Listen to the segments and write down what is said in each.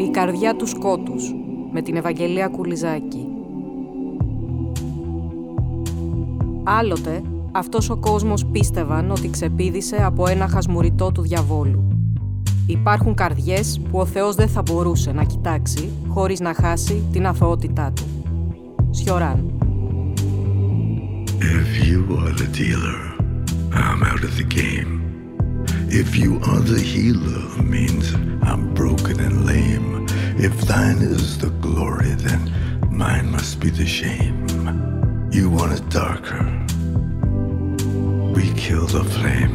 Η καρδιά του σκότους, με την Ευαγγελία Κουλιζάκη. Άλλοτε, αυτός ο κόσμος πίστευαν ότι ξεπήδησε από ένα χασμουριτό του διαβόλου. Υπάρχουν καρδιές που ο Θεός δεν θα μπορούσε να κοιτάξει χωρίς να χάσει την αθωότητά του. Σιωράν. If you are the dealer, I'm out of the game. If you are the healer, means I'm broken and lame. If thine is the glory, then mine must be the shame. You want it darker, we kill the flame.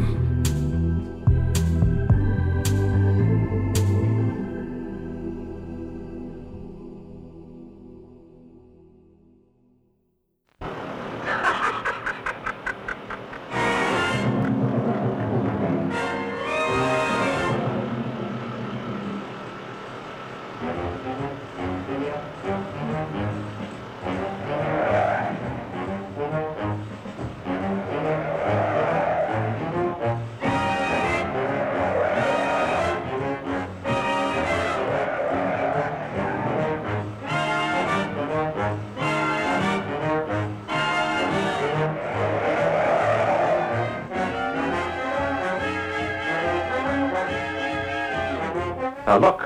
Now look,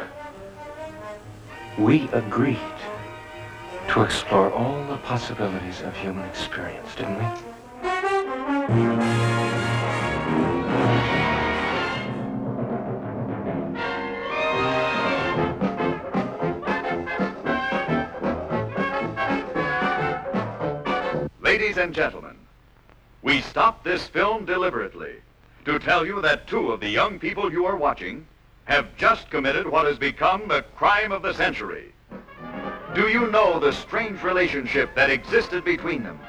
we agreed to explore all the possibilities of human experience, didn't we? Ladies and gentlemen, we stopped this film deliberately to tell you that two of the young people you are watching have just committed what has become the crime of the century. Do you know the strange relationship that existed between them?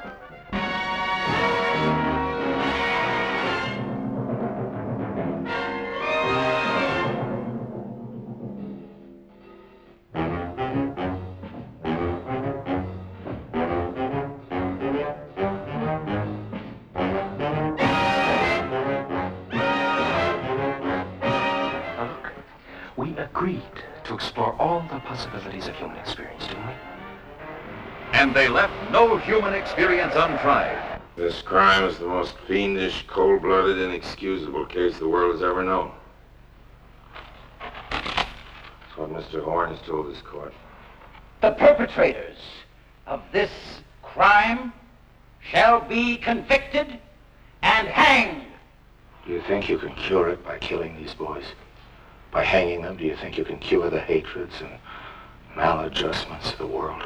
Agreed to explore all the possibilities of human experience, didn't we? And they left no human experience untried. This crime is the most fiendish, cold-blooded, inexcusable case the world has ever known. That's what Mr. Horn has told his court. The perpetrators of this crime shall be convicted and hanged. Do you think you can cure it by killing these boys? By hanging them, do you think you can cure the hatreds and maladjustments of the world?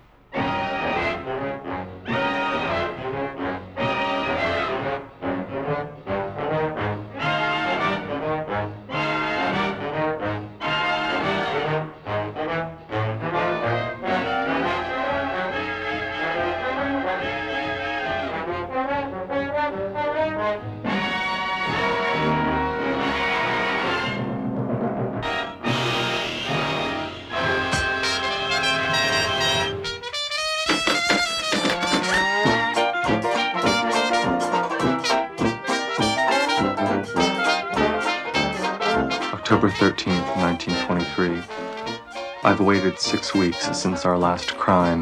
October 13th, 1923. I've waited 6 weeks since our last crime.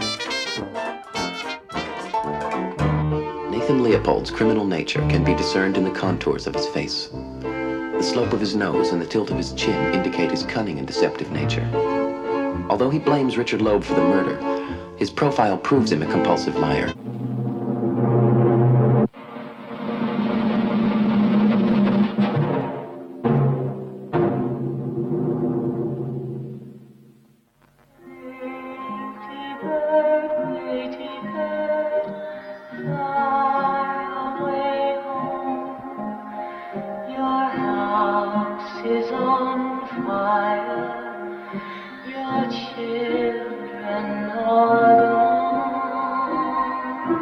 Nathan Leopold's criminal nature can be discerned in the contours of his face. The slope of his nose and the tilt of his chin indicate his cunning and deceptive nature. Although he blames Richard Loeb for the murder, his profile proves him a compulsive liar. Your children are gone.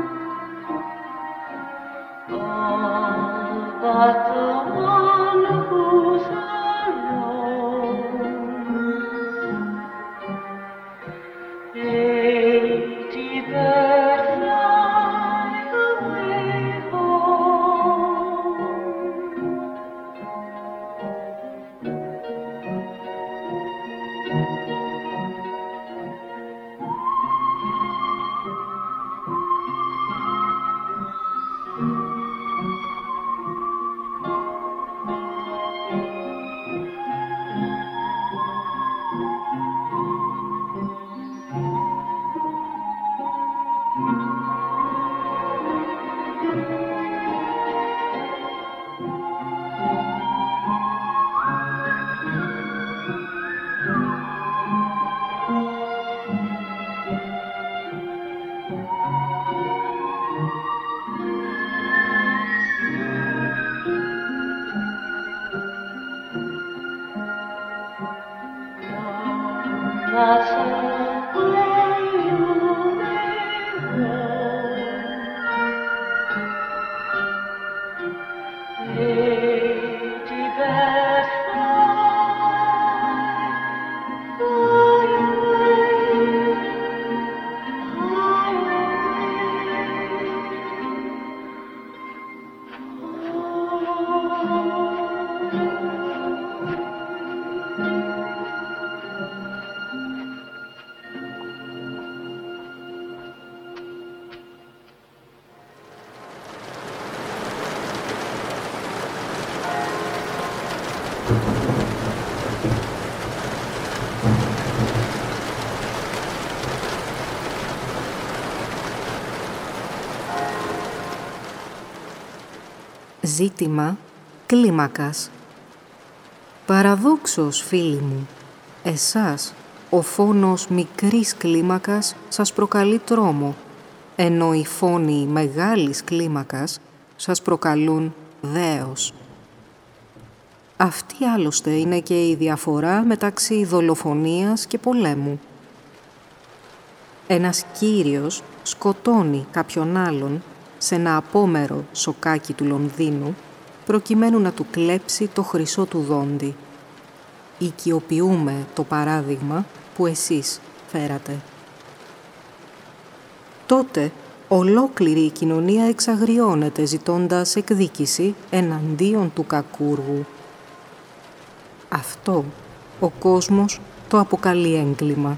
Ζήτημα κλίμακας. Παραδόξως, φίλοι μου, εσάς ο φόνος μικρής κλίμακας σας προκαλεί τρόμο, ενώ οι φόνοι μεγάλης κλίμακας σας προκαλούν δέος. Αυτή άλλωστε είναι και η διαφορά μεταξύ δολοφονίας και πολέμου. Ένας κύριος σκοτώνει κάποιον άλλον σε ένα απόμερο σοκάκι του Λονδίνου προκειμένου να του κλέψει το χρυσό του δόντι. Οικειοποιούμε το παράδειγμα που εσείς φέρατε. Τότε ολόκληρη η κοινωνία εξαγριώνεται ζητώντας εκδίκηση εναντίον του κακούργου. Αυτό ο κόσμος το αποκαλεί έγκλημα.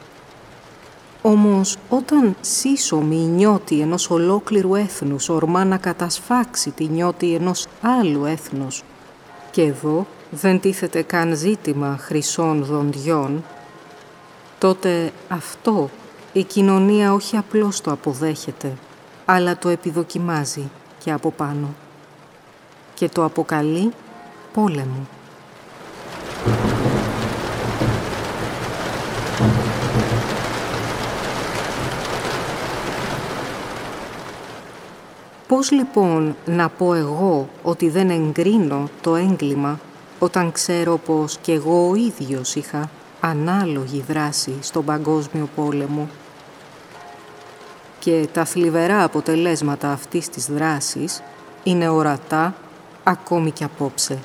Όμως όταν σύσσωμη η νιώτη ενός ολόκληρου έθνους ορμά να κατασφάξει τη νιώτη ενός άλλου έθνους, και εδώ δεν τίθεται καν ζήτημα χρυσών δοντιών, τότε αυτό η κοινωνία όχι απλώς το αποδέχεται, αλλά το επιδοκιμάζει και από πάνω και το αποκαλεί πόλεμο. Πώς λοιπόν να πω εγώ ότι δεν εγκρίνω το έγκλημα όταν ξέρω πως κι εγώ ο ίδιος είχα ανάλογη δράση στον Παγκόσμιο Πόλεμο? Και τα θλιβερά αποτελέσματα αυτής της δράσης είναι ορατά ακόμη κι απόψε.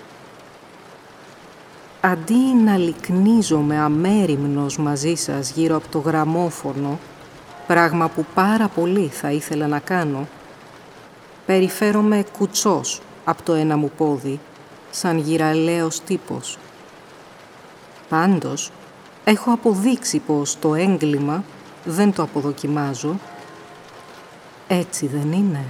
Αντί να λυκνίζομαι αμέριμνος μαζί σας γύρω από το γραμμόφωνο, πράγμα που πάρα πολύ θα ήθελα να κάνω, περιφέρομαι κουτσός από το ένα μου πόδι, σαν γυραλαίος τύπος. Πάντως, έχω αποδείξει πως το έγκλημα δεν το αποδοκιμάζω. Έτσι δεν είναι?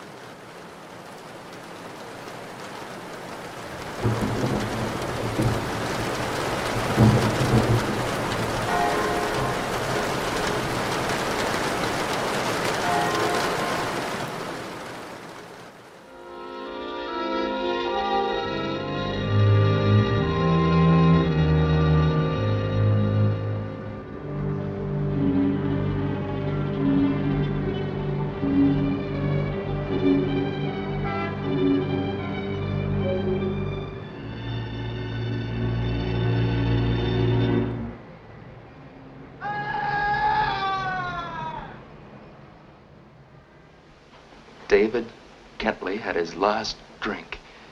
David Kentley had his last drink.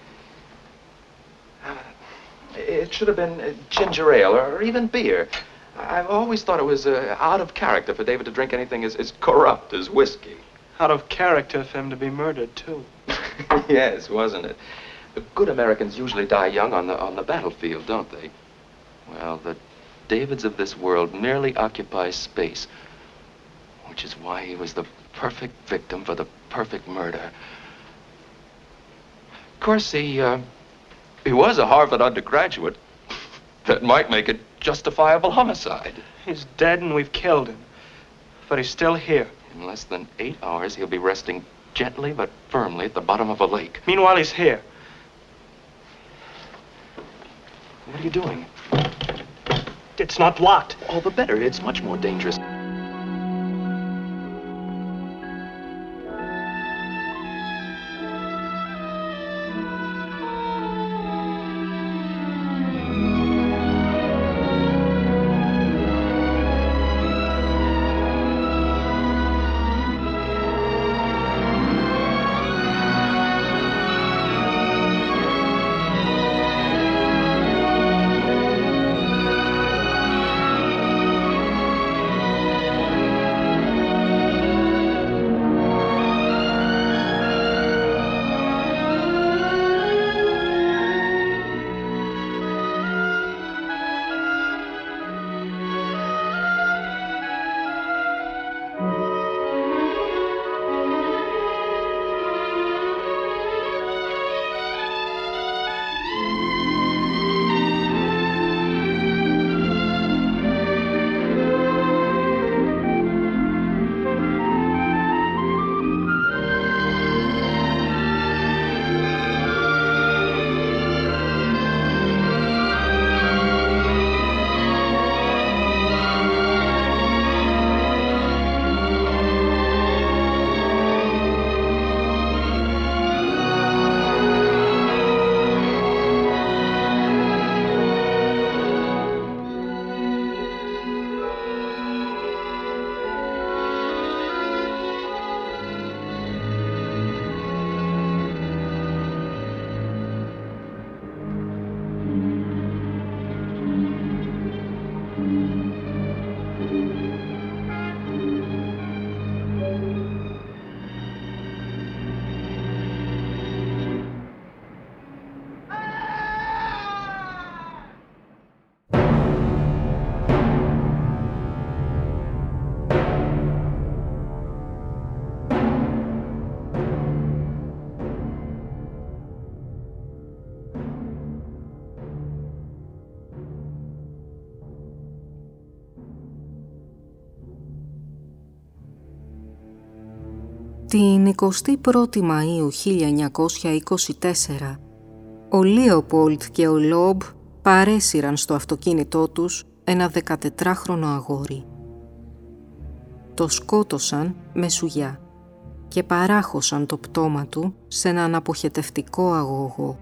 It should have been ginger ale or even beer. I've always thought it was out of character for David to drink anything as corrupt as whiskey. Out of character for him to be murdered, too. Yes, wasn't it? The good Americans usually die young on the battlefield, don't they? Well, the Davids of this world merely occupy space, which is why he was the perfect victim for the perfect murder. Of course, he was a Harvard undergraduate. That might make it justifiable homicide. He's dead and we've killed him. But he's still here. In less than 8 hours, he'll be resting gently but firmly at the bottom of a lake. Meanwhile, he's here. What are you doing? It's not locked. All the better. It's much more dangerous. Την 21η Μαΐου 1924, ο Λίοπολντ και ο Λόμπ παρέσυραν στο αυτοκίνητό τους ένα 14χρονο αγόρι. Το σκότωσαν με σουγιά και παράχωσαν το πτώμα του σε έναν αποχετευτικό αγωγό.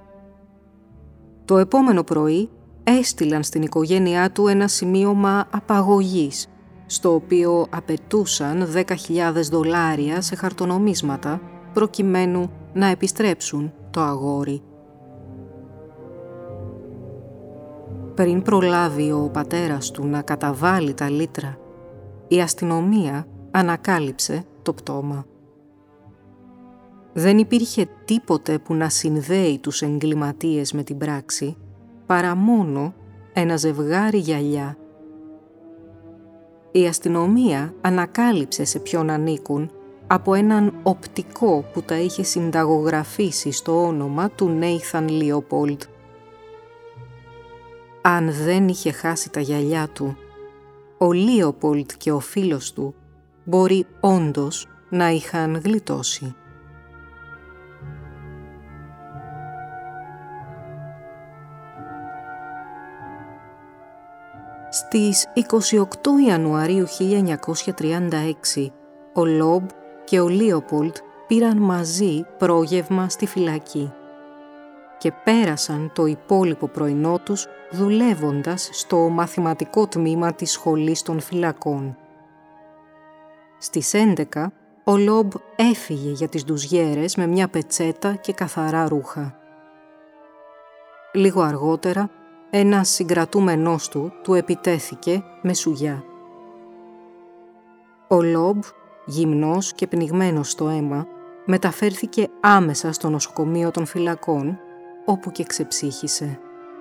Το επόμενο πρωί έστειλαν στην οικογένειά του ένα σημείωμα απαγωγής, στο οποίο απαιτούσαν $10.000 σε χαρτονομίσματα προκειμένου να επιστρέψουν το αγόρι. Πριν προλάβει ο πατέρας του να καταβάλει τα λίτρα, η αστυνομία ανακάλυψε το πτώμα. Δεν υπήρχε τίποτε που να συνδέει τους εγκληματίες με την πράξη, παρά μόνο ένα ζευγάρι γυαλιά. Η αστυνομία ανακάλυψε σε ποιον ανήκουν από έναν οπτικό που τα είχε συνταγογραφήσει στο όνομα του Νέιθαν Λίοπολντ. Αν δεν είχε χάσει τα γυαλιά του, ο Λίοπολντ και ο φίλος του μπορεί όντως να είχαν γλιτώσει. Στις 28 Ιανουαρίου 1936, ο Λόμπ και ο Λίοπολντ πήραν μαζί πρόγευμα στη φυλακή και πέρασαν το υπόλοιπο πρωινό τους δουλεύοντας στο μαθηματικό τμήμα της σχολής των φυλακών. Στις 11, ο Λόμπ έφυγε για τις ντουζιέρες με μια πετσέτα και καθαρά ρούχα. Λίγο αργότερα, ένας συγκρατούμενός του επιτέθηκε με σουγιά. Ο Λόμπ, γυμνός και πνιγμένος στο αίμα, μεταφέρθηκε άμεσα στο νοσοκομείο των φυλακών, όπου και ξεψύχησε.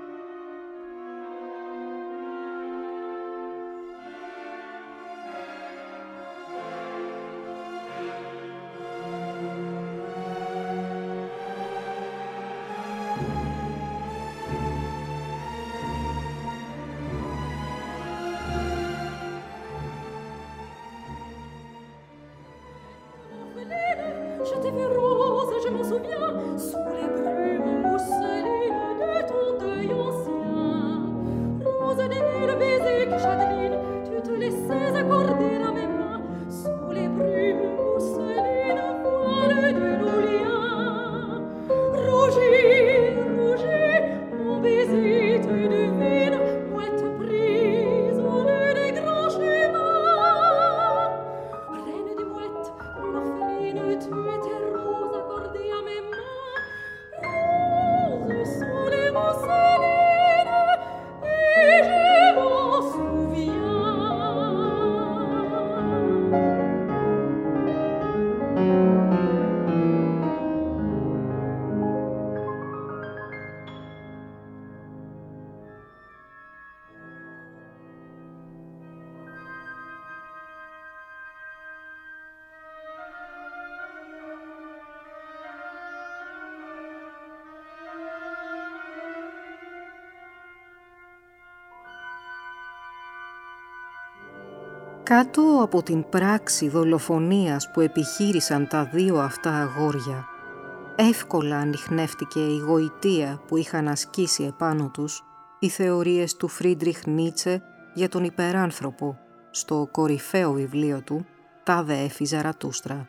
Κάτω από την πράξη δολοφονίας που επιχείρησαν τα δύο αυτά αγόρια, εύκολα ανιχνεύτηκε η γοητεία που είχαν ασκήσει επάνω τους οι θεωρίες του Φρίντριχ Νίτσε για τον υπεράνθρωπο στο κορυφαίο βιβλίο του «Τάδε έφη Ζαρατούστρα».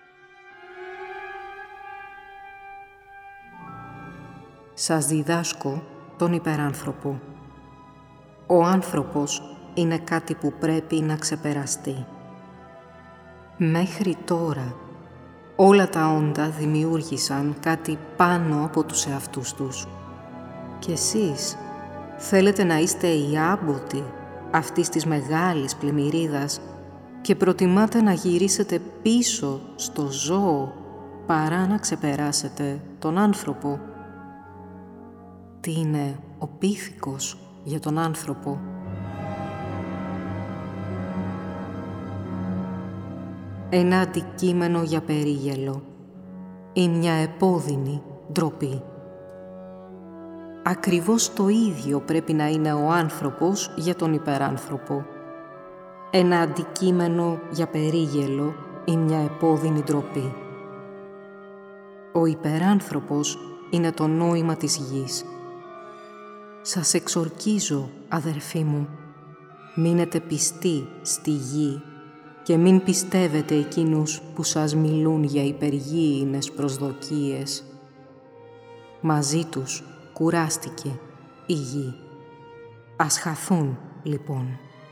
Σας διδάσκω τον υπεράνθρωπο. Ο άνθρωπος είναι κάτι που πρέπει να ξεπεραστεί. Μέχρι τώρα, όλα τα όντα δημιούργησαν κάτι πάνω από τους εαυτούς τους. Και εσείς θέλετε να είστε οι άμποτοι αυτής της μεγάλης πλημμυρίδας και προτιμάτε να γυρίσετε πίσω στο ζώο παρά να ξεπεράσετε τον άνθρωπο. Τι είναι ο πίθηκος για τον άνθρωπο? Ένα αντικείμενο για περίγελο ή μια επώδυνη ντροπή. Ακριβώς το ίδιο πρέπει να είναι ο άνθρωπος για τον υπεράνθρωπο. Ένα αντικείμενο για περίγελο ή μια επώδυνη ντροπή. Ο υπεράνθρωπος είναι το νόημα της γης. Σας εξορκίζω, αδερφοί μου, μείνετε πιστοί στη γη και μην πιστεύετε εκείνους που σας μιλούν για υπεργοίηνες προσδοκίες. Μαζί τους κουράστηκε η γη. Ας χαθούν, λοιπόν.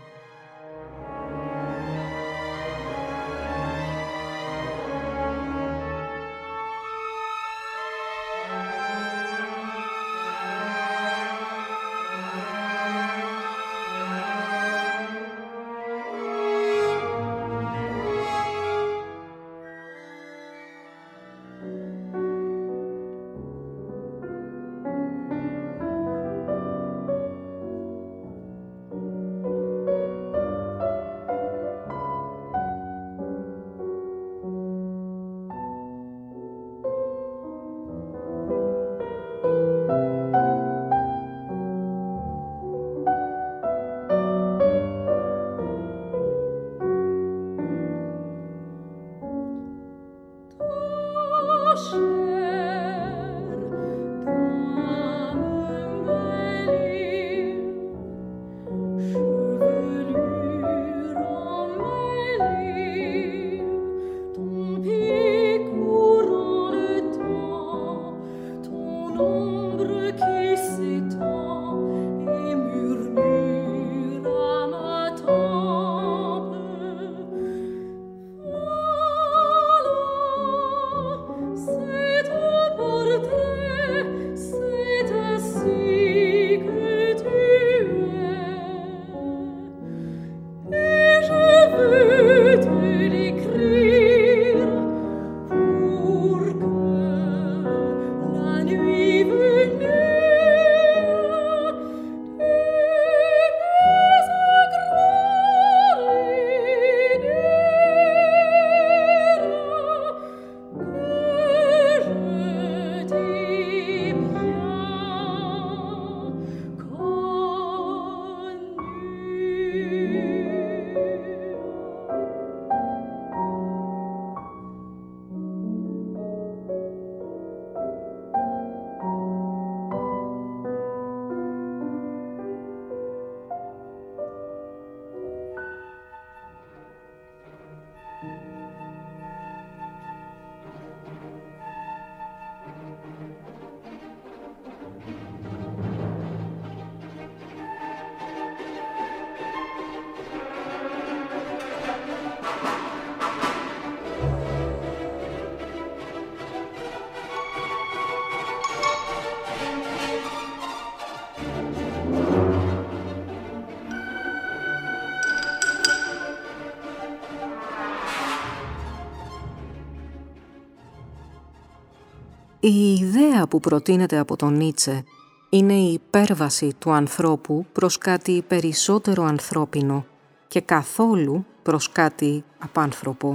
Η ιδέα που προτείνεται από τον Νίτσε είναι η υπέρβαση του ανθρώπου προς κάτι περισσότερο ανθρώπινο και καθόλου προς κάτι απάνθρωπο.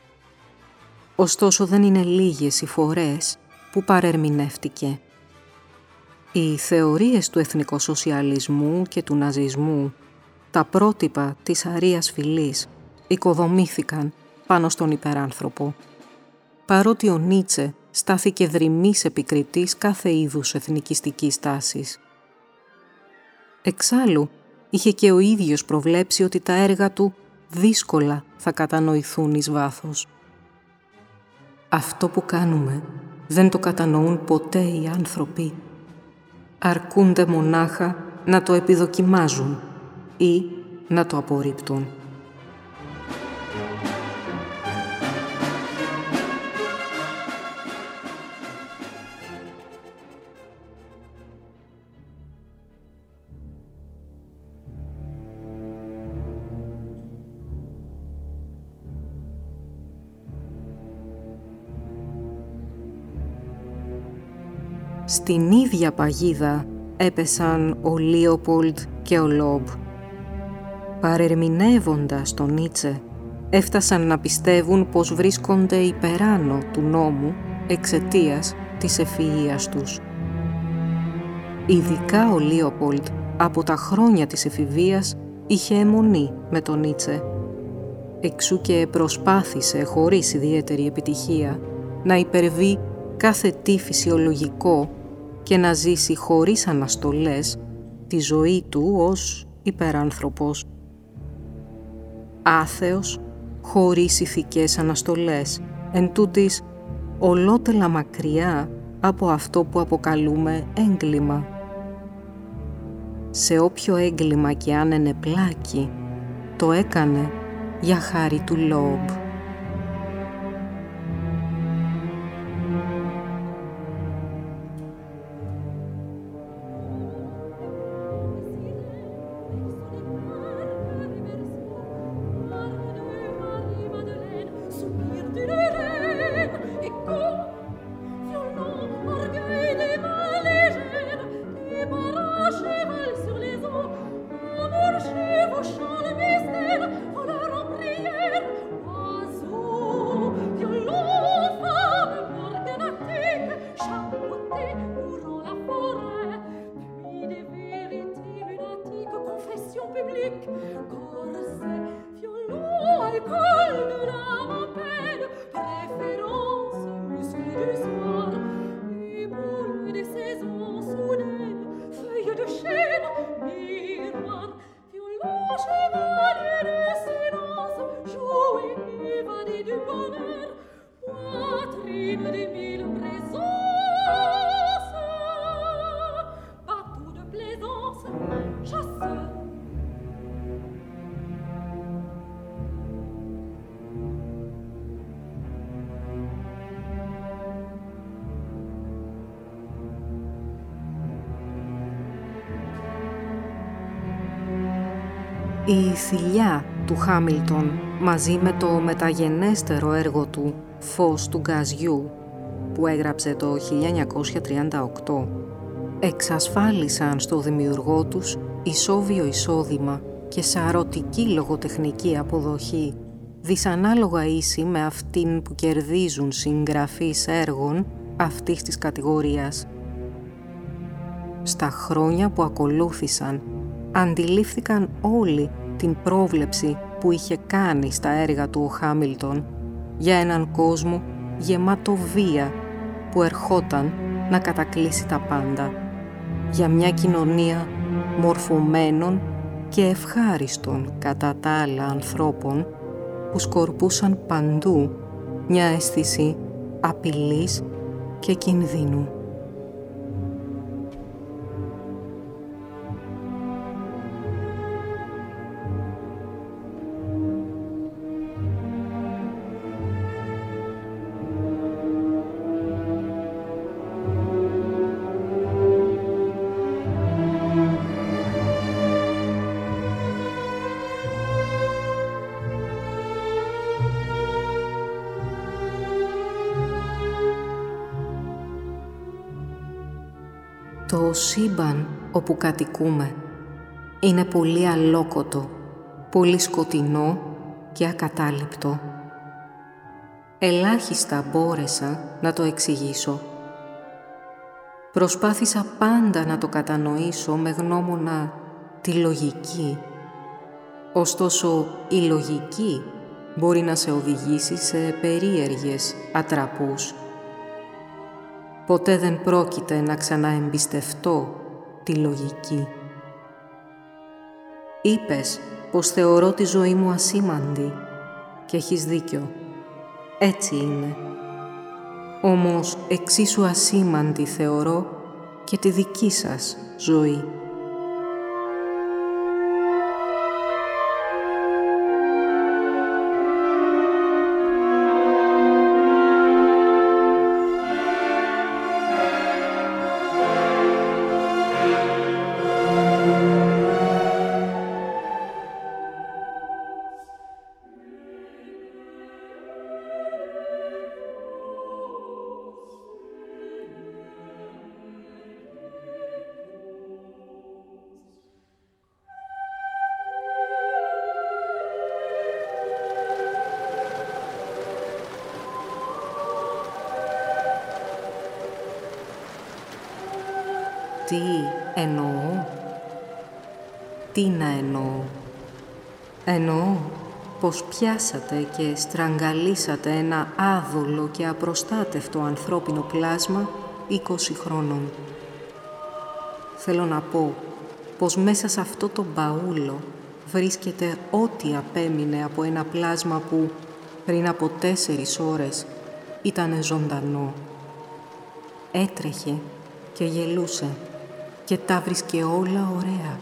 Ωστόσο δεν είναι λίγες οι φορές που παρερμηνεύτηκε. Οι θεωρίες του εθνικοσοσιαλισμού και του ναζισμού, τα πρότυπα της αρείας φυλής, οικοδομήθηκαν πάνω στον υπεράνθρωπο. Παρότι ο Νίτσε στάθηκε δρυμής επικριτής κάθε είδους εθνικιστικής τάσης. Εξάλλου, είχε και ο ίδιος προβλέψει ότι τα έργα του δύσκολα θα κατανοηθούν εις βάθος. Αυτό που κάνουμε δεν το κατανοούν ποτέ οι άνθρωποι. Αρκούνται μονάχα να το επιδοκιμάζουν ή να το απορρίπτουν. Στην ίδια παγίδα έπεσαν ο Λίοπολντ και ο Λόμπ. Παρερμηνεύοντας τον Νίτσε, έφτασαν να πιστεύουν πως βρίσκονται υπεράνω του νόμου εξαιτίας της ευφυΐας τους. Ειδικά ο Λίοπολντ από τα χρόνια της εφηβείας είχε αιμονή με τον Νίτσε. Εξού και προσπάθησε χωρίς ιδιαίτερη επιτυχία να υπερβεί κάθε τι φυσιολογικό και να ζήσει χωρίς αναστολές τη ζωή του ως υπεράνθρωπος. Άθεος, χωρίς ηθικές αναστολές, εν τούτης ολότελα μακριά από αυτό που αποκαλούμε έγκλημα. Σε όποιο έγκλημα και αν ενεπλάκει, το έκανε για χάρη του Λόμπ. Η θηλιά του Χάμιλτον μαζί με το μεταγενέστερο έργο του «Φως του γκαζιού» που έγραψε το 1938 εξασφάλισαν στο δημιουργό τους ισόβιο εισόδημα και σαρωτική λογοτεχνική αποδοχή δυσανάλογα ίση με αυτήν που κερδίζουν συγγραφείς έργων αυτής της κατηγορίας. Στα χρόνια που ακολούθησαν αντιλήφθηκαν όλοι την πρόβλεψη που είχε κάνει στα έργα του ο Χάμιλτον για έναν κόσμο γεμάτο βία που ερχόταν να κατακλείσει τα πάντα, για μια κοινωνία μορφωμένων και ευχάριστων κατά τα άλλα ανθρώπων που σκορπούσαν παντού μια αίσθηση απειλής και κινδύνου. Το σύμπαν όπου κατοικούμε είναι πολύ αλόκοτο, πολύ σκοτεινό και ακατάληπτο. Ελάχιστα μπόρεσα να το εξηγήσω. Προσπάθησα πάντα να το κατανοήσω με γνώμονα τη λογική. Ωστόσο, η λογική μπορεί να σε οδηγήσει σε περίεργες ατραπούς. Ποτέ δεν πρόκειται να ξαναεμπιστευτώ τη λογική. Είπες πως θεωρώ τη ζωή μου ασήμαντη και έχεις δίκιο. Έτσι είναι. Όμως εξίσου ασήμαντη θεωρώ και τη δική σας ζωή. Τι εννοώ? Τι να εννοώ? Εννοώ πως πιάσατε και στραγγαλίσατε ένα άδολο και απροστάτευτο ανθρώπινο πλάσμα 20 χρόνων. Θέλω να πω πως μέσα σε αυτό το μπαούλο βρίσκεται ό,τι απέμεινε από ένα πλάσμα που πριν από 4 ώρες ήτανε ζωντανό. Έτρεχε και γελούσε και τα βρίσκε όλα ωραία.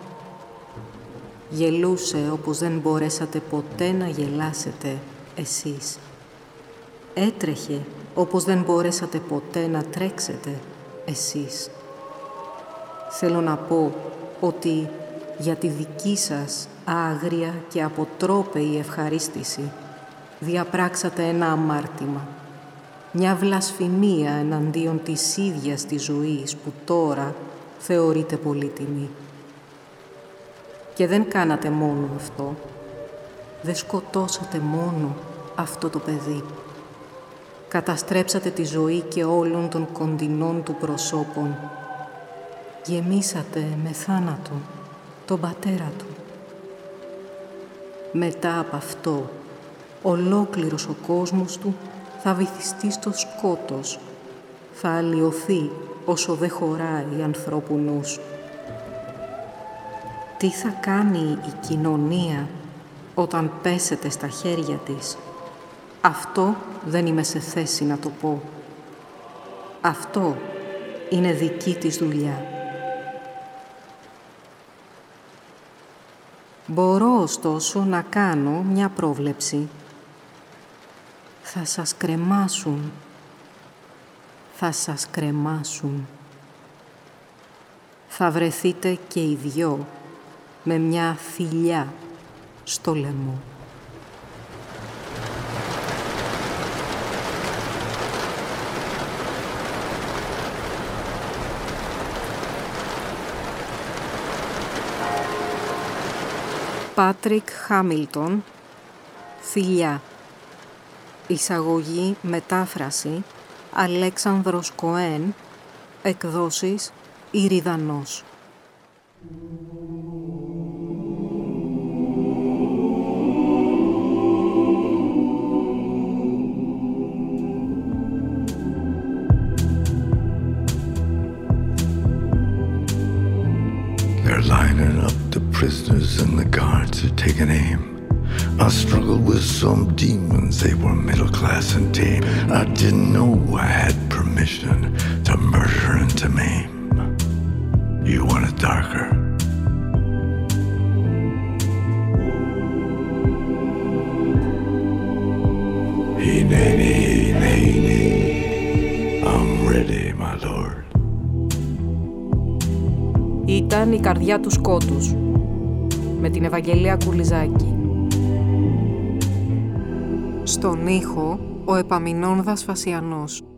Γελούσε όπως δεν μπορέσατε ποτέ να γελάσετε εσείς. Έτρεχε όπως δεν μπορέσατε ποτέ να τρέξετε εσείς. Θέλω να πω ότι για τη δική σας άγρια και αποτρόπαιη ευχαρίστηση διαπράξατε ένα αμάρτημα, μια βλασφημία εναντίον της ίδιας της ζωής που τώρα θεωρείται πολύτιμη. Και δεν κάνατε μόνο αυτό, δεν σκοτώσατε μόνο αυτό το παιδί. Καταστρέψατε τη ζωή και όλων των κοντινών του προσώπων. Γεμίσατε με θάνατο τον πατέρα του. Μετά από αυτό, ολόκληρος ο κόσμος του θα βυθιστεί στο σκότος, θα αλλοιωθεί όσο δεν χωράει ανθρώπου νους. Τι θα κάνει η κοινωνία όταν πέσετε στα χέρια της? Αυτό δεν είμαι σε θέση να το πω. Αυτό είναι δική της δουλειά. Μπορώ ωστόσο να κάνω μια πρόβλεψη. Θα σας κρεμάσουν. Θα σας κρεμάσουν. Θα βρεθείτε και οι δυο με μια θηλιά στο λαιμό. Πάτρικ Χάμιλτον, θηλιά. Εισαγωγή, μετάφραση, Αλέξανδρος Κοέν, εκδόσεις Ηριδανός. They're lining up the prisoners and the guards are taking aim. I struggled with some demons, they were middle class and tame. I didn't know I had permission to murder and to maim. You want it darker? Hineni, hineni, I'm ready, my lord. Ήταν η καρδιά του σκότους, με την Ευαγγελία Κουλιζάκη. Στον ήχο, ο Επαμεινώνδας Φασιανός.